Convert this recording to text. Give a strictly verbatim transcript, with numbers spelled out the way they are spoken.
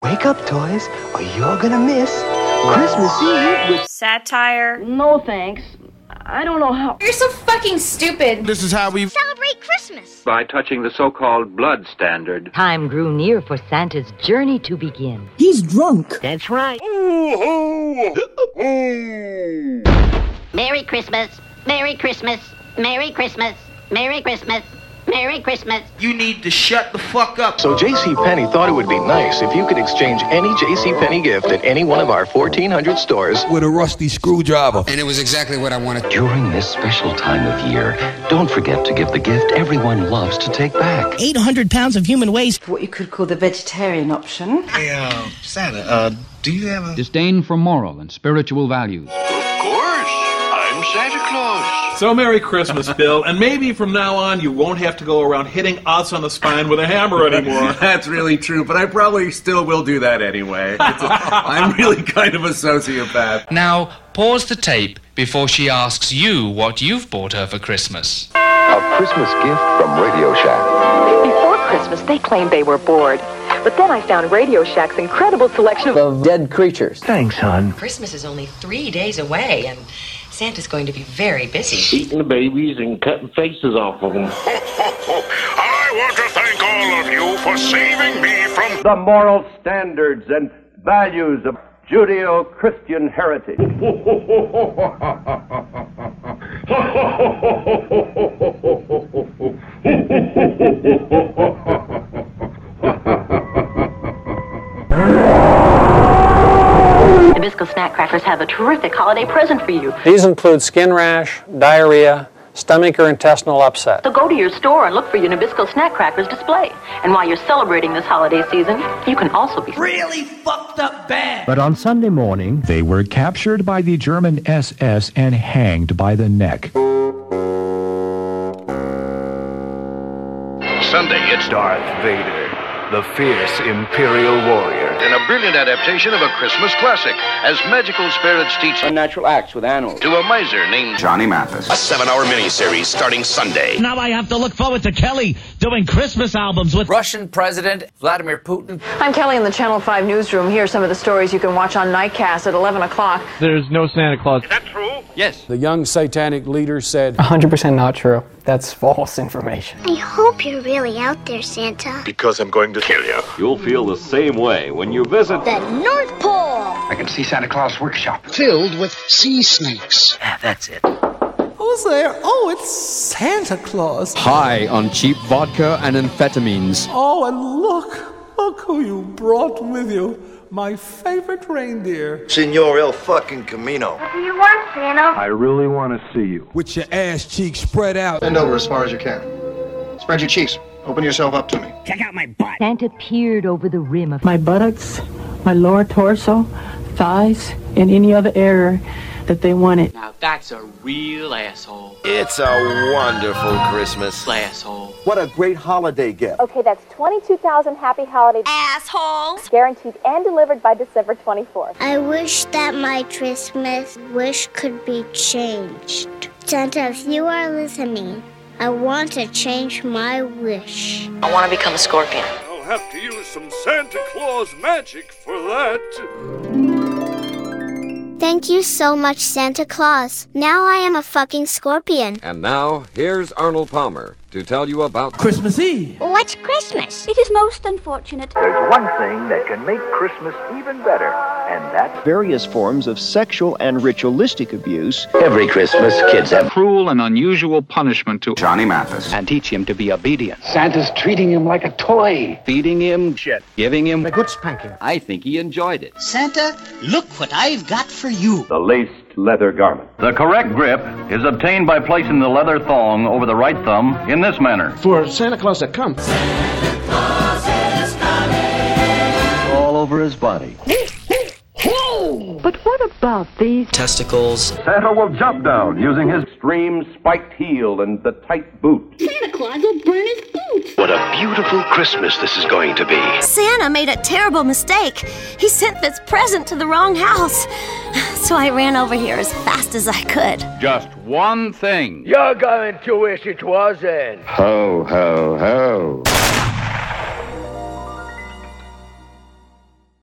Wake up, toys, or you're gonna miss Christmas Eve with satire. No thanks. I don't know how. You're so fucking stupid. This is how we celebrate Christmas. By touching the so-called blood standard. Time grew near for Santa's journey to begin. He's drunk. That's right. Merry Christmas. Merry Christmas. Merry Christmas. Merry Christmas. Merry Christmas. You need to shut the fuck up. So JCPenney thought it would be nice if you could exchange any JCPenney gift at any one of our fourteen hundred stores with a rusty screwdriver. And it was exactly what I wanted. During this special time of year, don't forget to give the gift everyone loves to take back. eight hundred pounds of human waste. What you could call the vegetarian option. Hey, uh, Santa, uh, do you have a... disdain for moral and spiritual values. Of course, I'm Santa Claus. So Merry Christmas, Bill, and maybe from now on you won't have to go around hitting us on the spine with a hammer anymore. That's really true, but I probably still will do that anyway. A, I'm really kind of a sociopath. Now, pause the tape before she asks you what you've bought her for Christmas. A Christmas gift from Radio Shack. Before Christmas, they claimed they were bored. But then I found Radio Shack's incredible selection of dead creatures. Thanks, hon. Christmas is only three days away, and Santa's going to be very busy. Eating the babies and cutting faces off of them. I want to thank all of you for saving me from the moral standards and values of Judeo-Christian heritage. Nabisco Snack Crackers have a terrific holiday present for you. These include skin rash, diarrhea, stomach or intestinal upset. So go to your store and look for your Nabisco Snack Crackers display. And while you're celebrating this holiday season, you can also be really fucked up bad. But on Sunday morning, they were captured by the German S S and hanged by the neck. Sunday, it's Darth Vader, the fierce Imperial warrior, in a brilliant adaptation of a Christmas classic, as magical spirits teach unnatural acts with animals to a miser named Johnny Mathis. A seven-hour miniseries starting Sunday. Now I have to look forward to Kelly doing Christmas albums with Russian President Vladimir Putin. I'm Kelly in the Channel five newsroom. Here are some of the stories you can watch on Nightcast at eleven o'clock. There's no Santa Claus. Is that true? Yes. The young satanic leader said, one hundred percent not true. That's false information. I hope you're really out there, Santa. Because I'm going to kill you. You'll feel the same way when you visit the North Pole. I can see Santa Claus' workshop. Filled with sea snakes. Ah, that's it. Who's there? Oh, it's Santa Claus. High on cheap vodka and amphetamines. Oh, and look. Look who you brought with you. My favorite reindeer. Senor El fucking Camino. What do you want, Santa? I really want to see you. With your ass cheeks spread out. Bend over as far as you can. Spread your cheeks. Open yourself up to me. Check out my butt. Santa peered over the rim of My buttocks, my lower torso, thighs, and any other area that they wanted. Now that's a real asshole. It's a wonderful Christmas. Asshole. What a great holiday gift. Okay, that's twenty-two thousand happy holiday Assholes. guaranteed and delivered by December twenty-fourth. I wish that my Christmas wish could be changed. Santa, if you are listening, I want to change my wish. I want to become a scorpion. I'll have to use some Santa Claus magic for that. Thank you so much, Santa Claus. Now I am a fucking scorpion. And now, here's Arnold Palmer to tell you about Christmas Eve. What's Christmas? It is most unfortunate. There's one thing that can make Christmas even better, and that's various forms of sexual and ritualistic abuse. Every Christmas, kids have cruel and unusual punishment to Johnny Mathis. and teach him to be obedient. Santa's treating him like a toy. Feeding him shit. Giving him A good spanking. I think he enjoyed it. Santa, look what I've got for you. the laced leather garment. The correct grip is obtained by placing the leather thong over the right thumb in this manner. For Santa Claus to come. Santa Claus is coming. All over his body. But what about these testicles? Santa will jump down using his extreme spiked heel and the tight boot. Santa Claus will burn his boots. What a beautiful Christmas this is going to be. Santa made a terrible mistake. He sent this present to the wrong house. So I ran over here as fast as I could. just one thing. You're going to wish it wasn't. Ho, ho, ho.